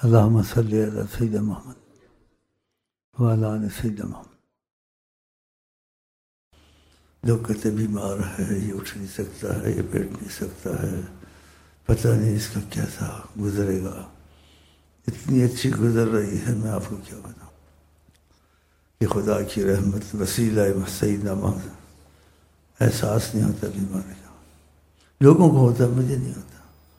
اللہم صلی علی سیدنا محمد وعلی آل سیدنا محمد۔ لوگ کہتے بیمار ہے، یہ اٹھ نہیں سکتا ہے، یہ بیٹھ نہیں سکتا ہے، پتہ نہیں اس کا کیسا گزرے گا۔ اتنی اچھی گزر رہی ہے، میں آپ کو کیا بتاؤں کہ خدا کی رحمت وسیلہ سیدنا محمد۔ احساس نہیں ہوتا بیماری کا، لوگوں کو ہوتا، مجھے نہیں ہوتا۔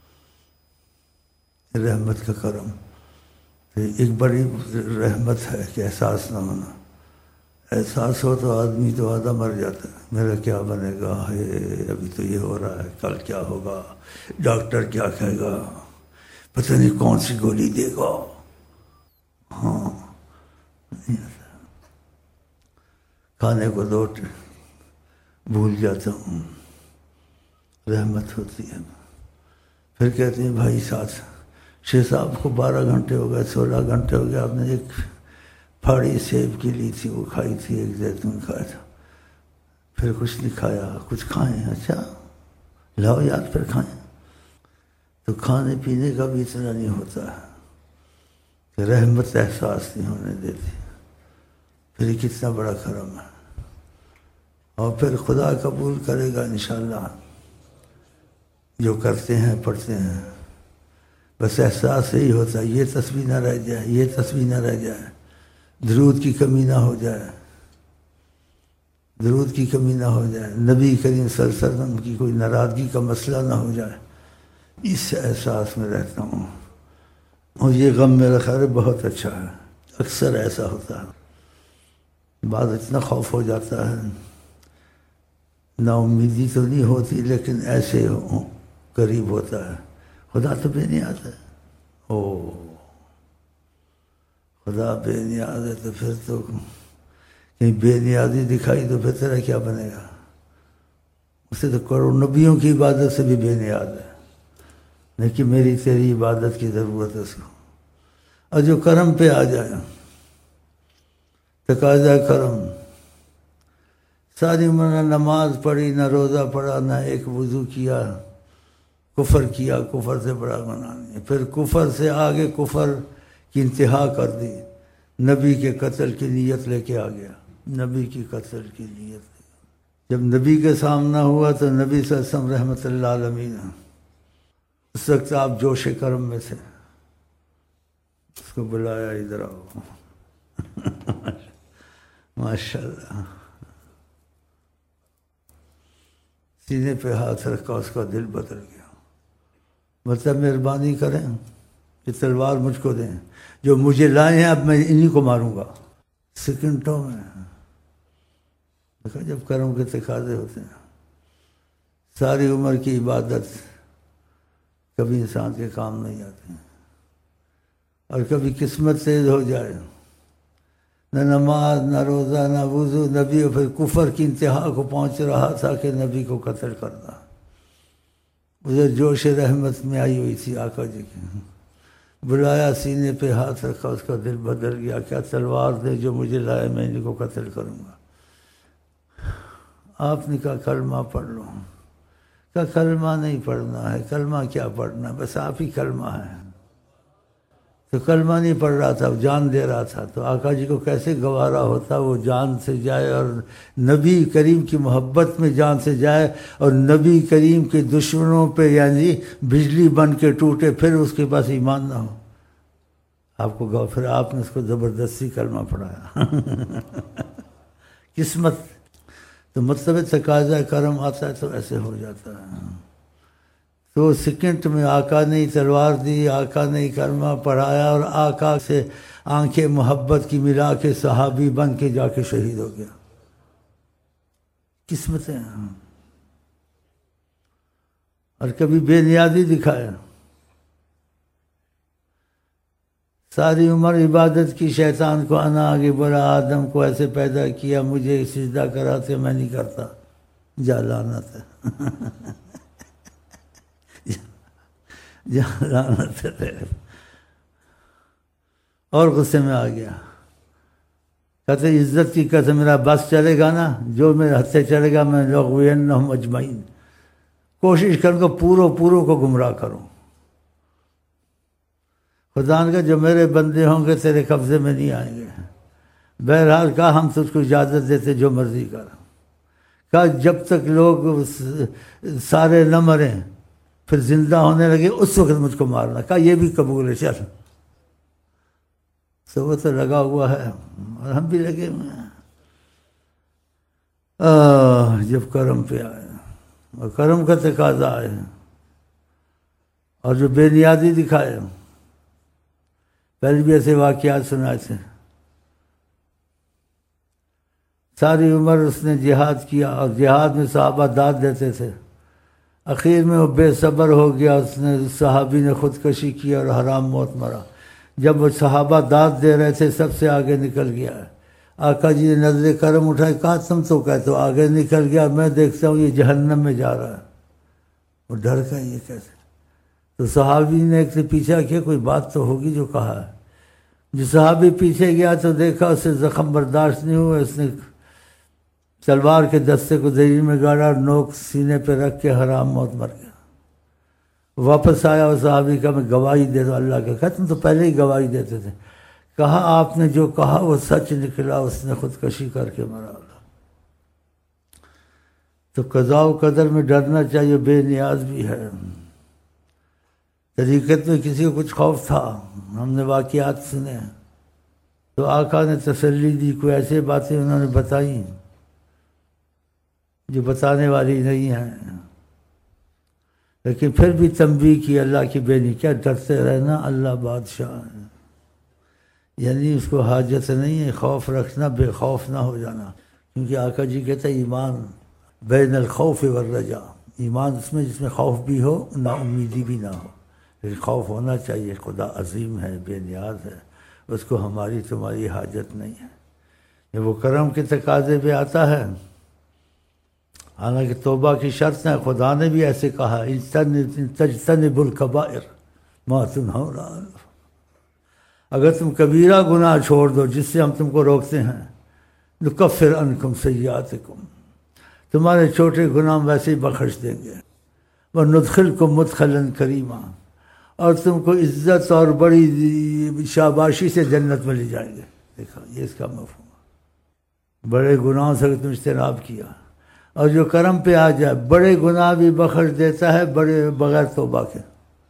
رحمت کا کرم ایک بڑی رحمت ہے کہ احساس نہ ہونا۔ احساس ہو تو آدمی تو آدھا مر جاتا ہے، میرا کیا بنے گا، ہے ابھی تو یہ ہو رہا ہے، کل کیا ہوگا، ڈاکٹر کیا کہے گا، پتہ نہیں کون سی گولی دے گا۔ ہاں، کھانے کو دو بھول جاتا ہوں، رحمت ہوتی ہے۔ پھر کہتے ہیں بھائی ساتھ شیخ صاحب کو 12 گھنٹے ہو گئے، 16 گھنٹے ہو گئے، آپ نے ایک پھاڑی سیب کی لی تھی، وہ کھائی تھی، ایک زیتون کھایا تھا، پھر کچھ نہیں کھایا، کچھ کھائیں؟ اچھا لاؤ یار پھر کھائیں۔ تو کھانے پینے کا بھی اتنا نہیں ہوتا ہے کہ رحمت احساس نہیں ہونے دیتی، پھر یہ کتنا بڑا کرم ہے۔ اور پھر خدا قبول کرے گا انشاءاللہ، جو کرتے ہیں پڑھتے ہیں، بس احساس یہی ہوتا ہے، یہ تسبیح نہ رہ جائے، یہ تسبیح نہ رہ جائے، درود کی کمی نہ ہو جائے، درود کی کمی نہ ہو جائے، نبی کریم صلی اللہ علیہ وسلم کی کوئی ناراضگی کا مسئلہ نہ ہو جائے، اس احساس میں رہتا ہوں۔ اور یہ غم میرا خیال بہت اچھا ہے، اکثر ایسا ہوتا ہے، بعد اتنا خوف ہو جاتا ہے، نا امیدی تو نہیں ہوتی لیکن ایسے قریب ہوتا ہے، خدا تو بے نیاز ہے، او خدا بے نیاز ہے، تو پھر تو کہیں بے نیازی دکھائی تو پھر تیرا کیا بنے گا؟ اسے تو کروڑ نبیوں کی عبادت سے بھی بے نیاز ہے، لیکن میری تیری عبادت کی ضرورت ہے اس کو۔ اور جو کرم پہ آ جائے، تقاضا کرم، ساری عمر نہ نماز پڑھی، نہ روزہ پڑھا، نہ ایک وضو کیا، کفر کیا، کفر سے بڑا گناہ نہیں ہے، پھر کفر سے آگے کفر کی انتہا کر دی، نبی کے قتل کی نیت لے کے آ گیا، نبی کی قتل کی نیت۔ جب نبی کے سامنا ہوا تو نبی صلی اللہ علیہ وسلم رحمۃ اللہ علیہ، اس وقت آپ جوش کرم میں تھے، اس کو بلایا، ادھر آؤ، ماشاءاللہ، سینے پہ ہاتھ رکھا، اس کا دل بدل گیا۔ مطلب مہربانی کریں، یہ تلوار مجھ کو دیں، جو مجھے لائے ہیں اب میں انہی کو ماروں گا، سیکنڈوں میں۔ دیکھا جب کرم کے تقاضے ہوتے ہیں، ساری عمر کی عبادت کبھی انسان کے کام نہیں آتی، اور کبھی قسمت تیز ہو جائے، نہ نماز، نہ روزہ، نہ وضو، نبی، اور پھر کفر کی انتہا کو پہنچ رہا تھا کہ نبی کو قتل کرنا، ادھر جوش رحمت میں آئی ہوئی تھی آقا جی کی، بلایا، سینے پہ ہاتھ رکھا، اس کا دل بدل گیا، کیا تلوار دے، جو مجھے لائے میں انہیں کو قتل کروں گا۔ آپ نے کہا کلمہ پڑھ لو، کہا کلمہ نہیں پڑھنا ہے، کلمہ کیا پڑھنا، بس آپ ہی کلمہ ہے۔ تو کلمہ نہیں پڑھ رہا تھا، جان دے رہا تھا، تو آقا جی کو کیسے گوارا ہوتا وہ جان سے جائے، اور نبی کریم کی محبت میں جان سے جائے، اور نبی کریم کے دشمنوں پہ یعنی بجلی بن کے ٹوٹے، پھر اس کے پاس ایمان نہ ہو۔ آپ کو پھر آپ نے اس کو زبردستی کلمہ پڑھایا۔ قسمت تو مطلب تقاضا کرم آتا ہے تو ایسے ہو جاتا ہے۔ تو سیکنڈ میں آقا نے تلوار دی، آقا نے کلمہ پڑھایا، اور آقا سے آنکھیں محبت کی ملا کے صحابی بن کے جا کے شہید ہو گیا۔ قسمتیں ہیں۔ اور کبھی بے نیازی دکھایا، ساری عمر عبادت کی، شیطان کو انا آگے بڑھا، آدم کو ایسے پیدا کیا، مجھے سجدہ کراتے میں نہیں کرتا، جا لعنت ہے، جا لعنت ہے تیرے۔ اور غصے میں آ گیا، کہتے عزت کی قسم، میرا بس چلے گا نا، جو میرے ہاتھ سے چلے گا میں لغوینہم اجمعین، کوشش کروں گا پوروں کو گمراہ کروں۔ خدا نے کہا جو میرے بندے ہوں گے تیرے قبضے میں نہیں آئیں گے. بہرحال کہا ہم تجھ کو اجازت دیتے جو مرضی کر. کہا جب تک لوگ سارے نہ مریں پھر زندہ ہونے لگے اس وقت مجھ کو مارنا. کہا یہ بھی قبول ہے چل. تو وہ تو لگا ہوا ہے اور ہم بھی لگے ہوئے ہیں. جب کرم پہ آئے اور کرم کا تقاضا آئے اور جو بے نیازی دکھائے. پہلے بھی ایسے واقعات سنائے تھے. ساری عمر اس نے جہاد کیا اور جہاد میں صحابہ داد دیتے تھے. اخیر میں وہ بے صبر ہو گیا. اس نے صحابی نے خودکشی کی اور حرام موت مرا. جب وہ صحابہ داد دے رہے تھے سب سے آگے نکل گیا. آقا جی نے نظر کرم اٹھائی. کہا تم تو کہتے ہو آگے نکل گیا, میں دیکھتا ہوں یہ جہنم میں جا رہا ہے. وہ ڈر کا یہ کیسے. تو صحابی نے ایک سے پیچھا کیا کوئی بات تو ہوگی جو کہا ہے. جو صحابی پیچھے گیا تو دیکھا اسے زخم برداشت نہیں ہوا. اس نے تلوار کے دستے کو زمین میں گاڑا اور نوک سینے پہ رکھ کے حرام موت مر گیا. واپس آیا اور صحابی کا میں گواہی دے دو اللہ کے. تم تو پہلے ہی گواہی دیتے تھے. کہا آپ نے جو کہا وہ سچ نکلا. اس نے خودکشی کر کے مرا. تو قضاء و قدر میں ڈرنا چاہیے. بے نیاز بھی ہے. طریقت میں کسی کو کچھ خوف تھا, ہم نے واقعات سنے تو آقا نے تسلی دی. کوئی ایسے باتیں انہوں نے بتائی جو بتانے والی نہیں ہیں, لیکن پھر بھی تنبیہ کی اللہ کی بے نی. کیا ڈرتے رہنا, اللہ بادشاہ ہے. یعنی اس کو حاجت نہیں ہے خوف رکھنا, بے خوف نہ ہو جانا. کیونکہ آقا جی کہتے ہیں ایمان بین الخوف والرجا. ایمان اس میں جس میں خوف بھی ہو نا امیدی بھی نہ ہو, لیکن خوف ہونا چاہیے. خدا عظیم ہے, بے نیاز ہے, اس کو ہماری تمہاری حاجت نہیں ہے. یہ وہ کرم کے تقاضے پہ آتا ہے. حالانکہ توبہ کی شرط ہے. خدا نے بھی ایسے کہا تجتنبوا الکبائر ما تنہون عنہ. اگر تم کبیرہ گناہ چھوڑ دو جس سے ہم تم کو روکتے ہیں, نکفر عنکم سیئاتکم, تمہارے چھوٹے گناہ ویسے ہی بخش دیں گے. وندخلکم مدخلا کریما, اور تم کو عزت اور بڑی شاباشی سے جنت میں لے جائیں گے. دیکھا یہ اس کا مفہوم. بڑے گناہوں سے تم اجتناب کیا اور جو کرم پہ آ جائے بڑے گناہ بھی بخش دیتا ہے بڑے بغیر توبہ کے.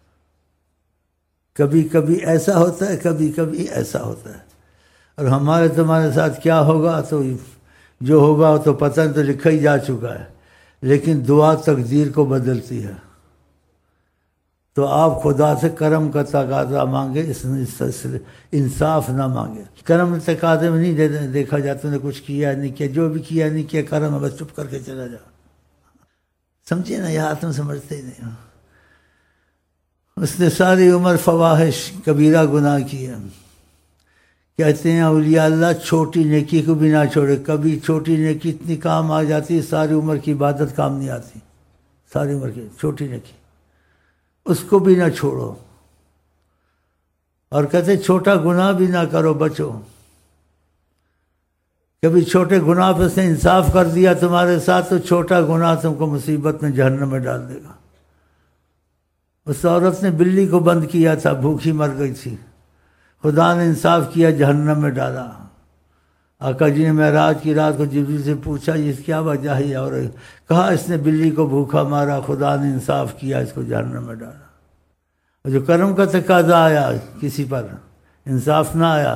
کبھی کبھی ایسا ہوتا ہے, کبھی کبھی ایسا ہوتا ہے. اور ہمارے تمہارے ساتھ کیا ہوگا تو جو ہوگا تو پتہ تو لکھا ہی جا چکا ہے, لیکن دعا تقدیر کو بدلتی ہے. تو آپ خدا سے کرم کا تقاضا مانگے, اس انصاف نہ مانگے. کرم تقاضے میں نہیں دیکھا جاتا تم نے کچھ کیا نہیں کیا, جو بھی کیا نہیں کیا کرم بس چپ کر کے چلا جا. سمجھے نا, یہاں تم سمجھتے ہی نہیں. اس نے ساری عمر فواحش کبیرہ گناہ کیا. کہتے ہیں اولیاء اللہ چھوٹی نیکی کو بھی نہ چھوڑے. کبھی چھوٹی نیکی اتنی کام آ جاتی ہے ساری عمر کی عبادت کام نہیں آتی. ساری عمر کی چھوٹی نیکی اس کو بھی نہ چھوڑو. اور کہتے چھوٹا گناہ بھی نہ کرو, بچو. کبھی چھوٹے گناہ پہ اس نے انصاف کر دیا تمہارے ساتھ تو چھوٹا گناہ تم کو مصیبت میں جہنم میں ڈال دے گا. اس عورت نے بلی کو بند کیا تھا, بھوکھی مر گئی تھی. خدا نے انصاف کیا, جہنم میں ڈالا. آقا جی نے معراج کی رات کو جبریل سے پوچھا یہ کیا وجہ ہے, اور کہا اس نے بلی کو بھوکا مارا, خدا نے انصاف کیا, اس کو جہنم میں ڈالا. اور جو کرم کا تقاضا آیا کسی پر انصاف نہ آیا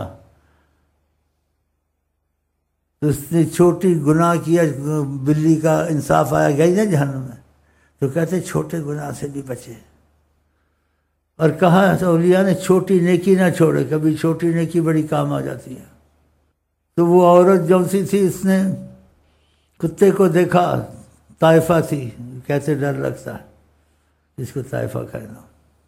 تو اس نے چھوٹی گناہ کیا, بلی کا انصاف آیا, گئی نا جہنم میں. تو کہتے چھوٹے گناہ سے بھی بچے. اور کہا اولیاء نے چھوٹی نیکی نہ چھوڑے. کبھی چھوٹی نیکی بڑی کام آ جاتی ہے. تو وہ عورت جو سی تھی اس نے کتے کو دیکھا, طائفہ تھی, کیسے ڈر لگتا ہے جس کو طائفہ کہنا.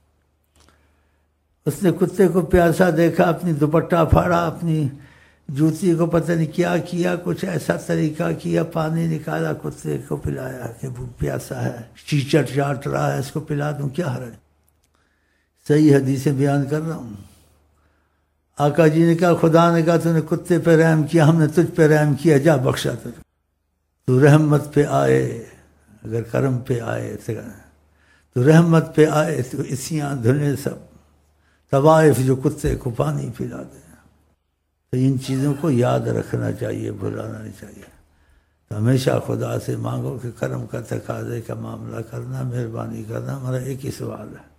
اس نے کتے کو پیاسا دیکھا, اپنی دوپٹہ پھاڑا, اپنی جوتی کو پتہ نہیں کیا کیا, کچھ ایسا طریقہ کیا, پانی نکالا, کتے کو پلایا کہ وہ پیاسا ہے, چیچٹ چاٹ رہا ہے, اس کو پلا دوں کیا حرج. صحیح حدیثیں بیان کر رہا ہوں. آقا جی نے کہا خدا نے کہا تو نے کتے پہ رحم کیا, ہم نے تجھ پہ رحم کیا, جا بخشا تجھ. تو رحمت پہ آئے, اگر کرم پہ آئے تو رحمت پہ آئے تو اسیاں دھلے سب, طوائف جو کتے کو پانی پلاتے ہیں۔ تو ان چیزوں کو یاد رکھنا چاہیے، بھلانا نہیں چاہیے۔ تو ہمیشہ خدا سے مانگو کہ کرم کا تقاضے کا معاملہ کرنا، مہربانی کرنا۔ ہمارا ایک ہی سوال ہے،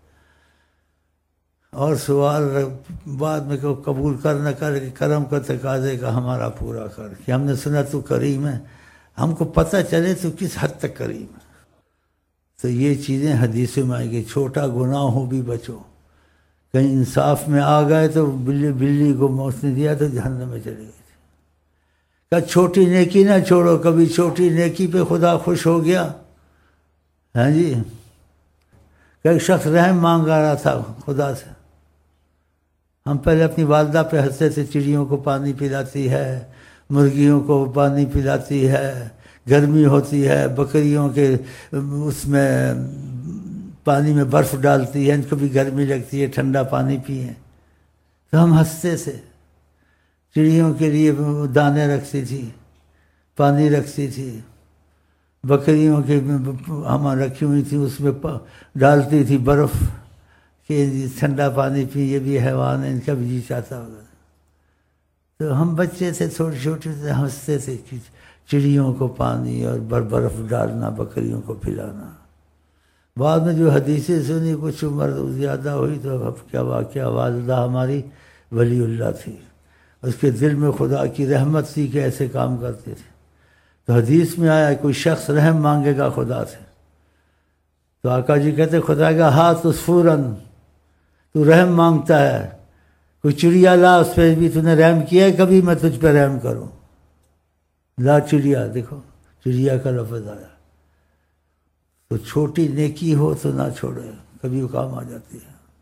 اور سوال بعد میں کہ قبول کر نہ کر، کہ کرم کا تقاضے کا ہمارا پورا کر، کہ ہم نے سنا تو کریم ہے، ہم کو پتہ چلے تو کس حد تک کریم ہے۔ تو یہ چیزیں حدیث میں آئیں گی، چھوٹا گناہ ہو بھی بچو، کہیں انصاف میں آ گئے تو بلی کو موت نے دیا تو جہنم میں چلے گئے تھے۔ کہ چھوٹی نیکی نہ چھوڑو، کبھی چھوٹی نیکی پہ خدا خوش ہو گیا۔ ہاں جی، کہ ایک شخص رحم مانگا رہا تھا خدا سے۔ ہم پہلے اپنی والدہ پہ ہنستے تھے، چڑیوں کو پانی پلاتی ہے، مرغیوں کو پانی پلاتی ہے، گرمی ہوتی ہے بکریوں کے اس میں پانی میں برف ڈالتی ہے، ان کو بھی گرمی لگتی ہے، ٹھنڈا پانی پئیں۔ تو ہم ہنستے تھے۔ چڑیوں کے لیے دانے رکھتی تھی، پانی رکھتی تھی، بکریوں کے ہم رکھی ہوئی تھی، اس میں ڈالتی تھی برف کہ ٹھنڈا پانی پی، یہ بھی حیوان ہے، ان کا بھی جی چاہتا ہوگا۔ تو ہم بچے تھے، چھوٹے چھوٹے تھے، ہنستے تھے کہ چڑیوں کو پانی اور برف ڈالنا، بکریوں کو پلانا۔ بعد میں جو حدیثیں سنی، کچھ عمر زیادہ ہوئی تو اب کیا واقعہ، والدہ ہماری ولی اللہ تھی، اس کے دل میں خدا کی رحمت تھی کہ ایسے کام کرتے تھے۔ تو حدیث میں آیا کوئی شخص رحم مانگے گا خدا سے، تو آقا جی کہتے خدا کا ہاتھ عصفوراً، تو رحم مانگتا ہے، کوئی چڑیا لا، اس پہ بھی تو نے رحم کیا ہے کبھی، میں تجھ پہ رحم کروں۔ لا چڑیا، دیکھو چڑیا کا لفظ آیا۔ تو چھوٹی نیکی ہو تو نہ چھوڑے، کبھی وہ کام آ جاتی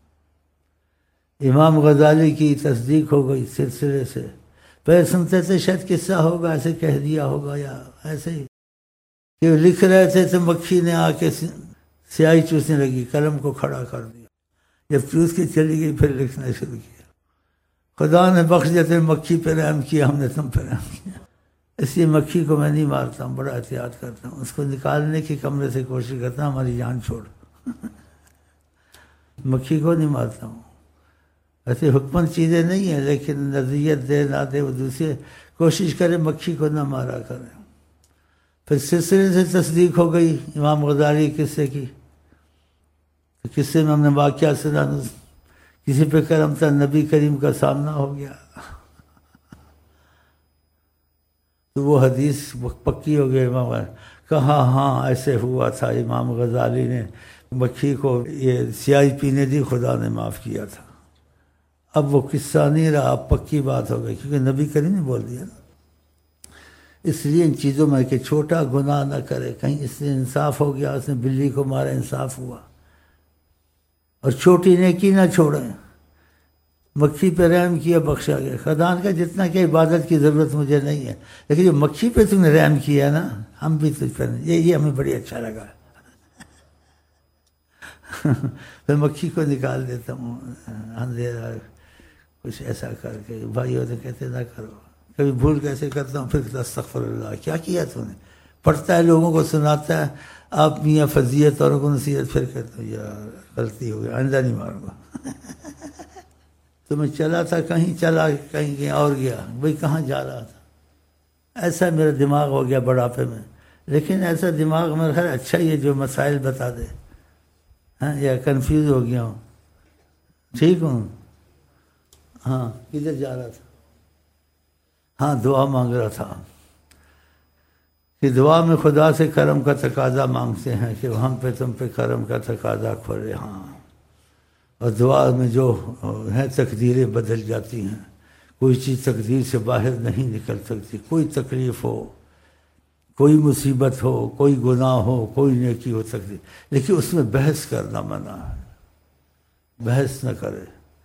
ہے۔ امام غزالی کی تصدیق ہو گئی سلسلے سے، پہلے سنتے تھے شاید قصہ ہوگا، ایسے کہہ دیا ہوگا یا ایسے ہی، کہ لکھ رہے تھے تو مکھی نے آ کے سیاہی چوسنے لگی، قلم کو کھڑا کر دیا، جب چوس کے چلی گئی پھر لکھنا شروع کیا۔ خدا نے بخش دیتے، مکھی پہ رحم کیا، ہم نے تم پہ رحم کیا۔ اس لیے مکھی کو میں نہیں مارتا ہوں، بڑا احتیاط کرتا ہوں، اس کو نکالنے کی کمرے سے کوشش کرتا ہوں، ہماری جان چھوڑ۔ مکھی کو نہیں مارتا ہوں، ایسے حکمن چیزیں نہیں ہیں، لیکن نظریت دے نہ دے وہ دوسرے، کوشش کرے مکھی کو نہ مارا کرے۔ پھر سلسلے سے تصدیق ہو گئی امام غزالی قصے کی۔ قصے میں ہم نے واقعہ سنا، کسی پہ کرم تھا، نبی کریم کا سامنا ہو گیا، تو وہ حدیث پکی ہو گئی۔ امام کہا ہاں ایسے ہوا تھا، امام غزالی نے مکھی کو یہ سیاہی پینے دی، خدا نے معاف کیا تھا۔ اب وہ قصہ نہیں رہا، اب پکی بات ہو گئی، کیونکہ نبی کریم نے بول دیا نا۔ اس لیے ان چیزوں میں کہ چھوٹا گناہ نہ کرے، کہیں اس سے انصاف ہو گیا، اس نے بلی کو مارا، انصاف ہوا، اور چھوٹی نیکی نہ چھوڑیں۔ مکھی پہ رحم کیا، بخشا گیا۔ خدا کا جتنا کہ عبادت کی ضرورت مجھے نہیں ہے، لیکن جو مکھی پہ تم نے رحم کیا نا، ہم بھی تجھ پر، یہ ہمیں بڑی اچھا لگا۔ پھر مکھی کو نکال دیتا ہوں اندھیرا کچھ ایسا کر کے، بھائیوں نے کہتے نہ کرو، کبھی بھول کیسے کرتا ہوں، پھر استغفر اللہ، کیا کیا تو نے، پڑھتا ہے لوگوں کو سناتا ہے، آپ میاں فضیت اور کو نصیحت، پھر کہتا ہوں یار غلطی ہو گئی، آئندہ نہیں ماروں گا۔ تو میں چلا تھا کہیں، چلا کہیں اور گیا، بھائی کہاں جا رہا تھا، ایسا میرا دماغ ہو گیا بڑھاپے میں۔ لیکن ایسا دماغ میرا خیر اچھا ہی ہے جو مسائل بتا دے، ہاں، یا کنفیوز ہو گیا ہوں، ٹھیک ہوں، ہاں کدھر جا رہا تھا، ہاں دعا مانگ رہا تھا کہ دعا میں خدا سے کرم کا تقاضا مانگتے ہیں کہ ہم پہ تم پہ کرم کا تقاضا کھولے، ہاں، اور دعا میں جو ہے تقدیریں بدل جاتی ہیں، کوئی چیز تقدیر سے باہر نہیں نکل سکتی، کوئی تکلیف ہو، کوئی مصیبت ہو، کوئی گناہ ہو، کوئی نیکی ہو سکتی، لیکن اس میں بحث کرنا منع ہے، بحث نہ کرے۔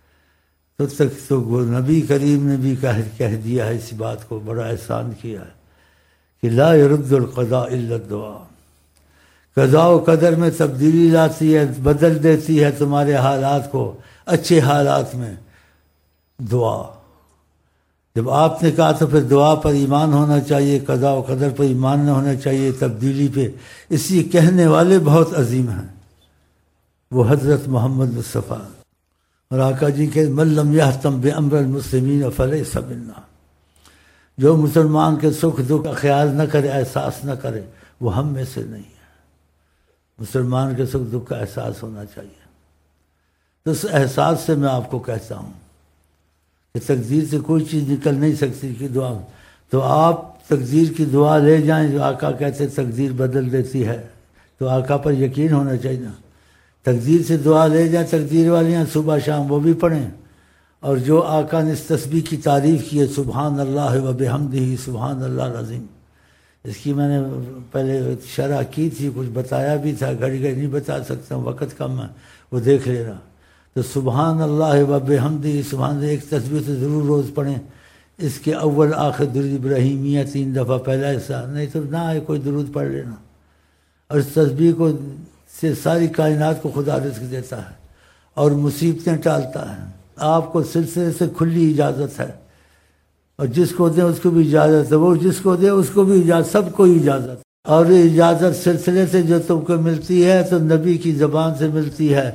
تو نبی کریم نے بھی کہہ دیا ہے اس بات کو، بڑا احسان کیا ہے کہ لا يرد القضاء الا الدعاء، قضاء و قدر میں تبدیلی لاتی ہے، بدل دیتی ہے تمہارے حالات کو اچھے حالات میں دعا۔ جب آپ نے کہا تو پھر دعا پر ایمان ہونا چاہیے، قضاء و قدر پر ایمان نہ ہونا چاہیے، تبدیلی پہ۔ اس لیے کہنے والے بہت عظیم ہیں، وہ حضرت محمد مصطفیٰ اور آقا جی کے من لم یہتم بامر المسلمین فلیس منا، جو مسلمان کے سکھ دکھ کا خیال نہ کرے، احساس نہ کرے، وہ ہم میں سے نہیں ہے۔ مسلمان کے سکھ دکھ کا احساس ہونا چاہیے۔ تو اس احساس سے میں آپ کو کہتا ہوں کہ تقدیر سے کوئی چیز نکل نہیں سکتی کہ دعا، تو آپ تقدیر کی دعا لے جائیں، جو آقا کہتے تقدیر بدل دیتی ہے، تو آقا پر یقین ہونا چاہیے نا۔ تقدیر سے دعا لے جائیں، تقدیر والیاں صبح شام وہ بھی پڑھیں، اور جو آقا نے اس تسبیح کی تعریف کی ہے، سبحان اللہ و بحمدہ سبحان اللہ العظیم، اس کی میں نے پہلے شرح کی تھی، کچھ بتایا بھی تھا، گھڑی گھڑی نہیں بتا سکتا ہوں، وقت کم ہے، وہ دیکھ لینا۔ تو سبحان اللہ و بحمدہ سبحان اللہ ایک تسبیح تو ضرور روز پڑھیں، اس کے اول آخر درود ابراہیمیہ 3 دفعہ، پہلا حصہ، نہیں تو نہ ہے کوئی درود پڑھ لینا۔ اور اس تسبیح کو سے ساری کائنات کو خدا رزق دیتا ہے اور مصیبتیں ٹالتا ہے۔ آپ کو سلسلے سے کھلی اجازت ہے، اور جس کو دیں اس کو بھی اجازت ہے، وہ جس کو دے اس کو بھی اجازت، سب کو اجازت۔ اور یہ اجازت سلسلے سے جو تم کو ملتی ہے تو نبی کی زبان سے ملتی ہے،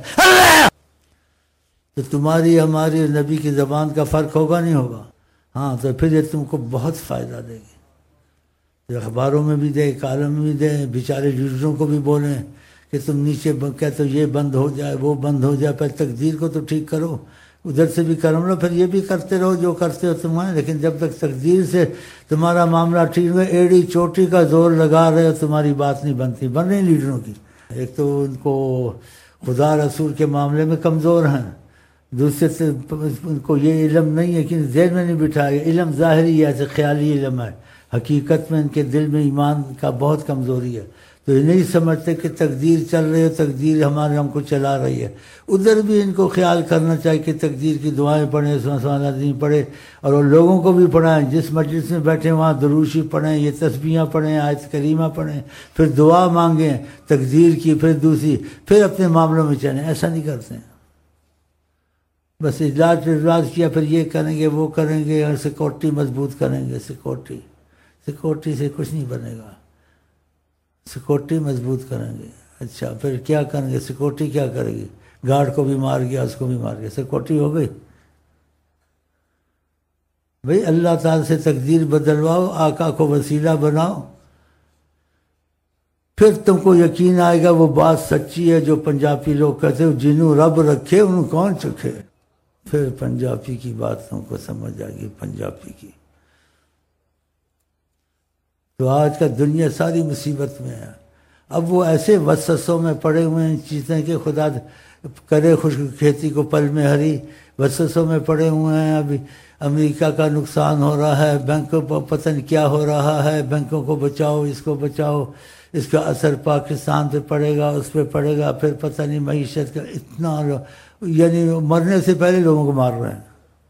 تو تمہاری ہماری اور نبی کی زبان کا فرق ہوگا نہیں ہوگا؟ ہاں، تو پھر یہ تم کو بہت فائدہ دے گی۔ اخباروں میں بھی دے، کالم میں بھی دیں، بیچارے لیڈروں کو بھی بولیں کہ تم نیچے کہتے ہو یہ بند ہو جائے، وہ بند ہو جائے، پہلے تقدیر کو تو ٹھیک کرو، ادھر سے بھی کرم لو، پھر یہ بھی کرتے رہو جو کرتے ہو تمہیں۔ لیکن جب تک تقدیر سے تمہارا معاملہ ٹھیک ہو، ایڑی چوٹی کا زور لگا رہے ہو، تمہاری بات نہیں بنتی، بن رہی لیڈروں کی۔ ایک تو ان کو خدا رسول کے معاملے میں کمزور ہیں، دوسرے سے ان کو یہ علم نہیں ہے کہ ذہن میں نہیں بٹھایا، علم ظاہری ہے، ایسے خیالی علم ہے، حقیقت میں ان کے دل میں ایمان کا بہت کمزوری ہے، تو یہ نہیں سمجھتے کہ تقدیر چل رہی ہے، تقدیر ہم کو چلا رہی ہے۔ ادھر بھی ان کو خیال کرنا چاہیے کہ تقدیر کی دعائیں پڑھیں، سبحان اللہ پڑھیں، اور ان لوگوں کو بھی پڑھائیں جس مجلس میں بیٹھیں وہاں دروشی پڑھیں، یہ تسبیحاں پڑھیں، آیت کریمہ پڑھیں، پھر دعا مانگیں تقدیر کی، پھر دوسری، پھر اپنے معاملوں میں چلیں۔ ایسا نہیں کرتے ہیں، بس اجلاس کیا، پھر یہ کریں گے وہ کریں گے، اور سیکورٹی مضبوط کریں گے، سیکورٹی سے کچھ نہیں بنے گا، سیکورٹی مضبوط کریں گے۔ اچھا پھر کیا کریں گے؟ سیکورٹی کیا کرے گی؟ گارڈ کو بھی مار گیا، اس کو بھی مار گیا، سیکورٹی ہو گئی؟ بھئی اللہ تعالیٰ سے تقدیر بدلواؤ، آقا کو وسیلہ بناؤ، پھر تم کو یقین آئے گا وہ بات سچی ہے جو پنجابی لوگ کہتے ہیں جنوں رب رکھے انہوں کون چکھے۔ پھر پنجابی کی بات تم کو سمجھ آئے گی، پنجابی کی۔ تو آج کا دنیا ساری مصیبت میں ہے۔ اب وہ ایسے وسوسوں میں پڑے ہوئے ہیں چیزیں کہ خدا کرے خشک کھیتی کو پل میں ہری، وسوسوں میں پڑے ہوئے ہیں۔ ابھی امریکہ کا نقصان ہو رہا ہے، بینکوں پر پتہ نہیں کیا ہو رہا ہے، بینکوں کو بچاؤ، اس کو بچاؤ، اس کا اثر پاکستان پہ پڑے گا، اس پہ پڑے گا، پھر پتہ نہیں معیشت کا اتنا، یعنی مرنے سے پہلے لوگوں کو مار رہے ہیں۔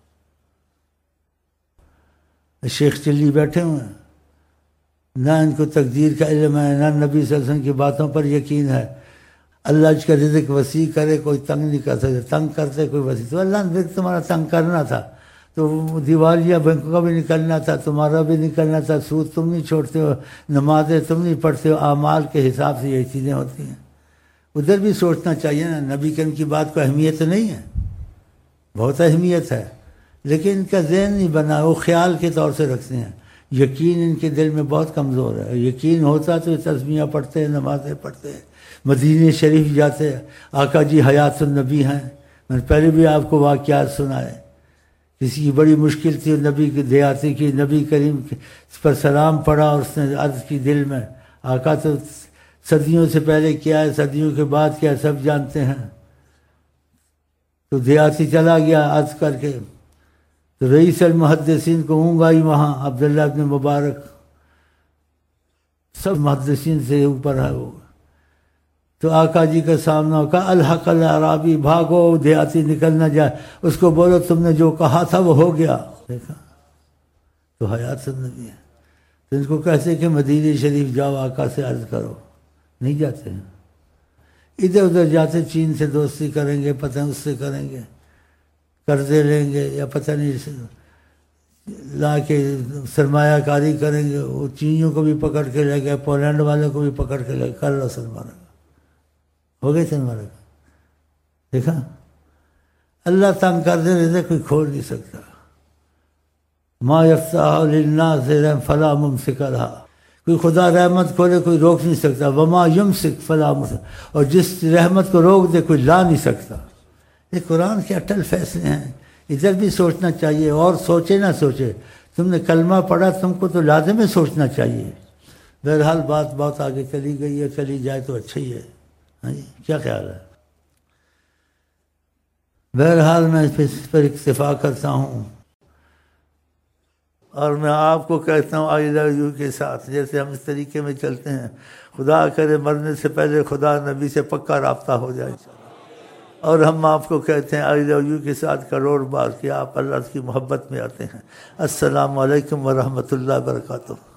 شیخ چلی بیٹھے ہوئے ہیں، نہ ان کو تقدیر کا علم ہے، نہ نبی صلی اللہ علیہ وسلم کی باتوں پر یقین ہے۔ اللہ اس کا رزق وسیع کرے، کوئی تنگ نہیں کر سکتے، تنگ کرتے کوئی وسیع، تو اللہ نے رزق تمہارا تنگ کرنا تھا تو دیوالیہ بینکوں کا بھی نکلنا تھا، تمہارا بھی نکلنا تھا، سود تم نہیں چھوڑتے ہو، نمازیں تم نہیں پڑھتے ہو، اعمال کے حساب سے یہی چیزیں ہوتی ہیں۔ ادھر بھی سوچنا چاہیے نا، نبی کریم کی بات کو اہمیت نہیں ہے، بہت اہمیت ہے، لیکن ان کا ذہن نہیں بنا، وہ خیال کے طور سے رکھتے ہیں، یقین ان کے دل میں بہت کمزور ہے۔ یقین ہوتا تو تسبیحاں پڑھتے ہیں، نمازیں پڑھتے ہیں، مدینہ شریف جاتے ہیں، آقا جی حیات النبی ہیں۔ میں نے پہلے بھی آپ کو واقعات سنائے، کسی کی بڑی مشکل تھی، نبی کی دیہاتی کی، نبی کریم پر سلام پڑھا اور اس نے عرض کی دل میں، آقا تو صدیوں سے پہلے کیا ہے، صدیوں کے بعد کیا ہے، سب جانتے ہیں۔ تو دیہاتی چلا گیا عرض کر کے، تو رئیس المحدثین کو اونگ آئی وہاں، عبداللہ ابن مبارک، سب محدثین سے اوپر ہے وہ، تو آقا جی کا سامنا ہو، کہا الحق الاعرابی، بھاگو دیہاتی نکل نہ جائے، اس کو بولو تم نے جو کہا تھا وہ ہو گیا۔ دیکھا تو حیات النبی ہے، تو ان کو کہتے کہ مدینہ شریف جاؤ، آقا سے عرض کرو، نہیں جاتے ہیں، ادھر ادھر جاتے، چین سے دوستی کریں گے، پتہ اس سے کریں گے، قرضے لیں گے، یا پتہ نہیں لا کے سرمایہ کاری کریں گے، وہ چینیوں کو بھی پکڑ کے لے گئے، پولینڈ والوں کو بھی پکڑ کے لے گئے، کر لو سرمایہ، ہو گئے سرمایہ، دیکھا۔ اللہ تنگ کر دے رہے کوئی کھول نہیں سکتا. ما یفتح للناس فلا ممسک لہا، کوئی خدا رحمت کھولے کوئی روک نہیں سکتا. وما یمسک فلا مرسل، اور جس رحمت کو روک دے کوئی لا نہیں سکتا. یہ قرآن کے اٹل فیصلے ہیں. ادھر بھی سوچنا چاہیے، اور سوچے نہ سوچے، تم نے کلمہ پڑھا تم کو تو لازم ہے سوچنا چاہیے. بہرحال بات بہت آگے چلی گئی ہے، چلی جائے تو اچھا ہی ہے. ہاں جی، کیا خیال ہے؟ بہرحال میں اس پر اکتفا کرتا ہوں، اور میں آپ کو کہتا ہوں آئی لو یو کے ساتھ، جیسے ہم اس طریقے میں چلتے ہیں، خدا کرے مرنے سے پہلے خدا نبی سے پکا رابطہ ہو جائے. اور ہم آپ کو کہتے ہیں آئی لو یو کے ساتھ کروڑ بار کہ آپ اللہ کی محبت میں آتے ہیں. السلام علیکم ورحمۃ اللہ وبرکاتہ.